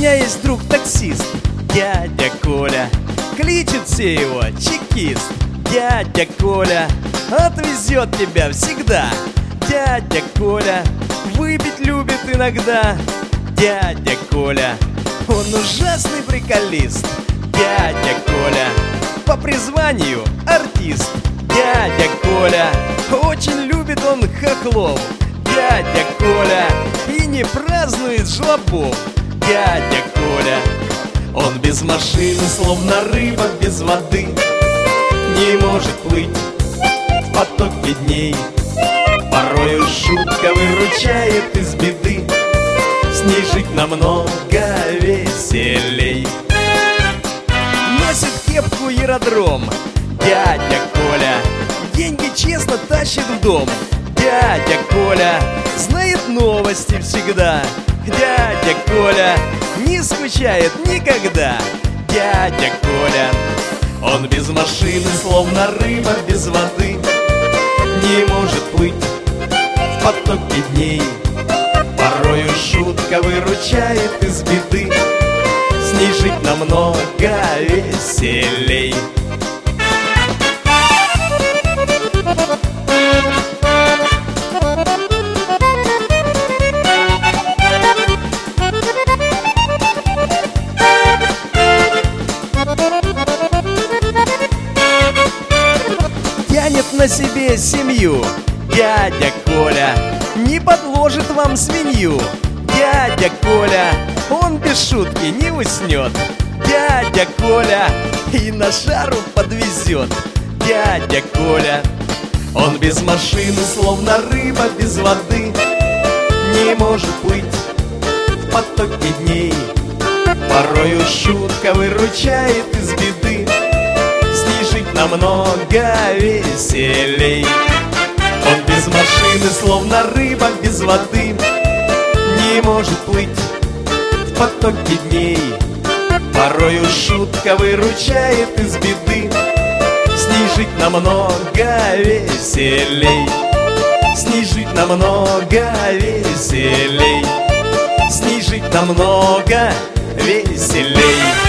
меня есть друг таксист, дядя Коля. Кличут все его чекист. Дядя Коля отвезет тебя всегда. Дядя Коля выпить любит иногда. Дядя Коля, он ужасный приколист. Дядя Коля по призванию артист. Дядя Коля очень любит он хохлов. Дядя Коля и не празднует жлобов. Дядя Коля, он без машины, словно рыба без воды, не может плыть в потоке дней. Порою шутка выручает из беды, с ней жить намного веселей. Носит кепку аэродром дядя Коля, деньги честно тащит в дом. Дядя Коля знает новости всегда. Дядя Коля не скучает никогда. Дядя Коля, он без машины, словно рыба без воды, не может плыть в потоке дней. Порою шутка выручает из беды, с ней жить намного веселей. Тянет на себе семью дядя Коля, не подложит вам свинью. Дядя Коля, он без шутки не уснет. Дядя Коля и на шару подвезет. Дядя Коля, он без машины, словно рыба без воды, не может плыть в потоке дней. Порою шутка выручает из беды, с ней жить намного веселей. Он без машины, словно рыба без воды, не может плыть в потоке дней. Порою шутка выручает из беды, с ней жить намного веселей. С ней жить намного веселей. С ней жить намного веселей.